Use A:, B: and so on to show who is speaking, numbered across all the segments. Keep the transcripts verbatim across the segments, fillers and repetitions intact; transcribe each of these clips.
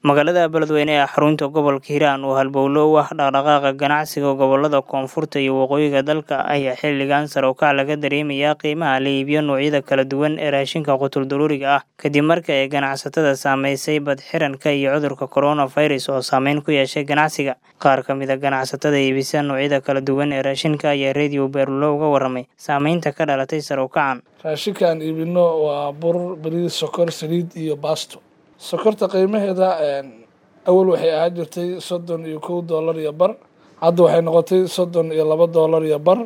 A: Magaalada Beledweyne ee xarunta gobolka Hiiraan oo halbowlo u ah dhaqdhaqaaqa ganacsiga gobolada koonfurta iyo waqooyiga dalka ayaa xilligan sare u kac laga dareemayaa qiimaha la iibiyo noocyada kala duwan ee raashinka qutul daruuriga ah kadib markii ay ganacsatada saameysay badxiranka iyo cudurka coronavirus oo saameyn ku yeeshay ganacsiga. Qaar ka mid ah ganacsatada iibisa noocyada kala duwan ee raashinka ayaa Radio Beerlo uga warramay saameynta ka dhalatay sare u kacan.
B: Raashinka aan iibino waa bur, bariis, sokor, saliid iyo baasto. Sokorta qiimaheeda awal waxay ahaan jirtay soddon iyo kow doolar iyo bar, hadda waxay noqotay soddon iyo laba doolar iyo bar.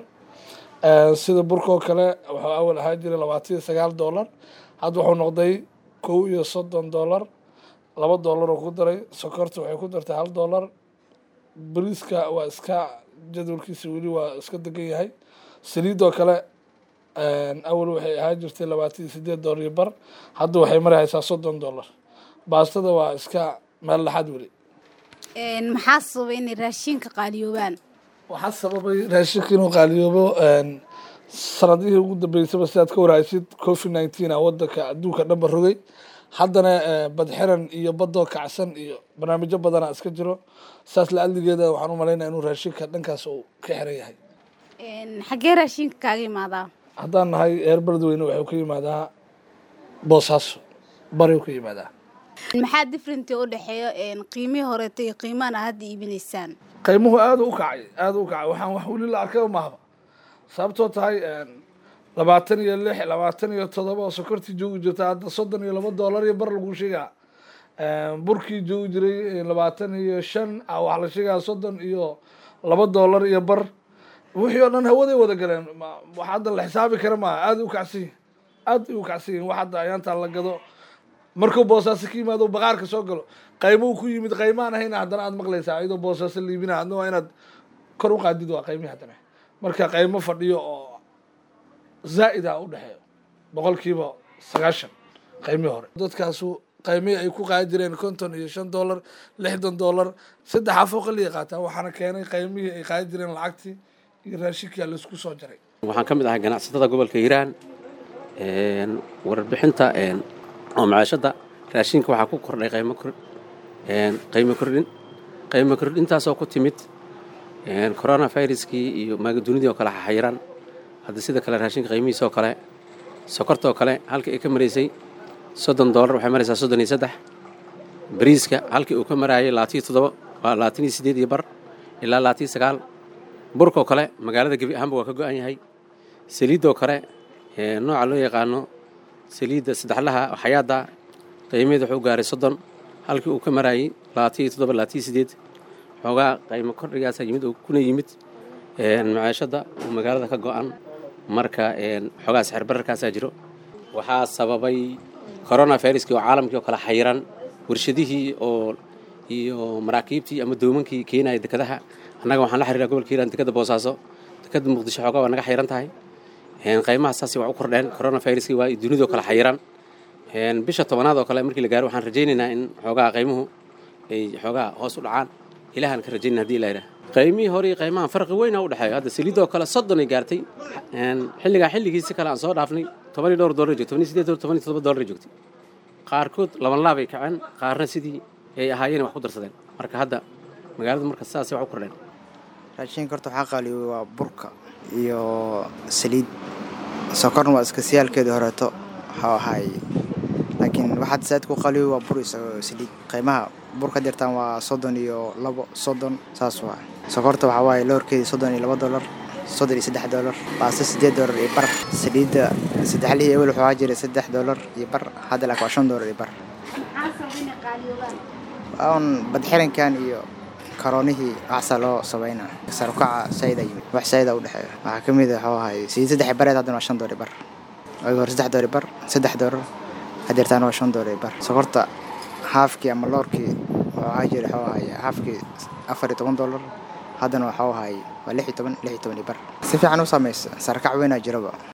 B: Sida burkoo kale wuxuu awal ahaan jiray labaatan iyo sagaal doolar, hadda wuxuu noqday kow iyo soddon doolar, laba doolar oo ku daray. Sokorta waxay ku dartay hal doolar. Bariiska waa iska jadwalkiisa weli waa iska degan yahay. Saliidoo kale awal waxay ahaan jirtay labaatan iyo siddeed doolar iyo bar, hadda waxay maraysaa soddon doolar. Baastada waa iska meel laxad weli.
C: Een maxaa sababay in raashinka qaaliyoobaan?
B: Waxaa sababay raashinka inuu qaaliyoobo sanadihii ugu dambeysay sidaad ka waraysid covid nineteen ah wadanka adduunka dhanba rogay. Haddana badxiran iyo badoo kacsan iyo barnaamijyo badan iska jiro. Saas la adligeeda waxaan u maleynayaa inuu raashinka dhankaas uu ka xiran yahay.
C: Een xagee raashinka kaaga imaadaa?
B: Haddaan nahay reer Beledweyne waxay ka yimaadaa Boosaaso, bari ka yimaadaa.
C: maxaa different u dhaxeeyo een qiimihii hore iyo qiimaha hadda iibinaysaan?
B: Qiimuhu aad u kacay aad u kacay waxaan wax wali la arkay ma aha sababtoo tahay labaatan iyo lix labaatan iyo toddoba oo sokortii joogi jirta hadda soddon iyo laba doolar iyo bar lagu sheegaa. Burkii joogi jiray labaatan iyo shan wax la sheegaa soddon iyo laba doolar iyo bar. wixii oo dhan hawaday wada galeen wax hadda la xisaabi kara ma aad u kacsi aad u kacsi wax hadda ayaanta la gado markuu Boosaaso ka yimaado baqaarka soo galo qiimo ku yimid qiimaan ahayna haddana aad maqlaysaa ayadoo Boosaaso liibina hadna waa inaad kor u qaadid waa qiimo haddana marka qiimo fadhiyo oo zaa'id ah u dhaxeeyo boqolkiiba sagaashan qiimo hore dadkaasu qiimo ay ku qaadi jireen konton iyo shan doolar lixdan doolar saddex afo qaliya qaataa waxaana keenay qiimihii ay qaadi jireen lacagtii iyo raashinka la isku soo jaray.
D: waxaan ka mid ahay ganacsatada gobolka Hiiraan een warbixinta een oo macaashada raashinka waxaa ku kordhay qiimo kor een qiimo kordhin qiimo kordhintaas oo ku timid een coronavirus-kii iyo maagdunidii oo kala xayiran hadda sida kale raashinka qiimihiisa oo kale sokorta oo kale halka ay ka mareysay soddon doolar waxay maraysaa soddon iyo saddex bariiska halkii uu ka marayay labaatan iyo toddoba waa labaatan iyo siddeed iyo bar ilaa labaatan iyo sagaal burka oo kale magaalada gabi ahaanba waa ka go'an yahay saliidoo kale ee nooca loo yaqaano saliidda saddexlaha xayaada qiimadeedu wuxuu gaaray soddon halkii uu ka marayay labaatan iyo toddoba labaatan iyo siddeed xoogaa qiimo kordhigaas yimid oo kuna yimid een macaashada oo magaalada ka go'an marka een xoogaa sicir bararkaas jiro waxaa sababay coronavirus-kii oo caalamkii oo kala xayiran warshadihii oo iyo maraakiibtii ama doomankii keenay dekadaha annaga waxaan la xiriiraa gobolka Hiiraan dekada Boosaaso dekada Muqdisho xoogaa waa naga xiran tahay een qiimaha saasi wax u kordheen coronavirus-kii waa dunida kala xayiran een bisha tobanaad oo kale markii la gaaro waxaan rajaynaynaa in xoogaa qiimuhu ay xoogaa hoos u dhacaan ilaahan ka rajaynaa hadii la yiraahdo qiimihii hore iyo qiimaha farqi weyn u dhaxeeyo hadda saliidoo kale soddon ay gaartay een xilliga xilligiisa kale aan soo dhaafnay toban iyo dhowr doolar joogtay toban iyo siddeed doolar toban iyo toddoba doolar joogtay qaarkood laba laab ay kaceen qaarna sidii ay ahaayeen wax ku darsadeen marka hadda magaalada marka saasi wax u kordheen
E: raashinka horta waxaa qaaliyo waa burka iyo saliid sokorna waa iska siyaalkeeda horeeto waxa ahay laakiin waxaad saad ku qaaliyo waa bur iyo saliid qiimaha burka dirtaan waa soddon iyo labo soddon saas waa sokorta waxa waaye loorkeeda soddon iyo laba doolar soddon iyo saddex doolar baasta siddeed doolar iyo bar saliidda saddexlihii awal waxaa jiray saddex doolar iyo bar hadda laakiin waa shan doolar iyo bar
C: maxaa sababay in qaaliyoobaan?
E: aan badxirankan iyo karoonihii waxaa loo sameynaa sar u kaca sayda yimid wax sayda u dhaxeeyo waxa ka mid ah waxa ahay saddex bareed haddana waa shan doolar bar ay hor saddex doolar bar saddex doolar hadirtaan waa shan doolar bar sokorta haafkii ama loorkii waxa jira waxa ahay haafkii afar iyo toban doolar haddana waxa ahay waa lix iyo toban lix iyo toban bar si fiican u sameeyay sar kac weyn jiraba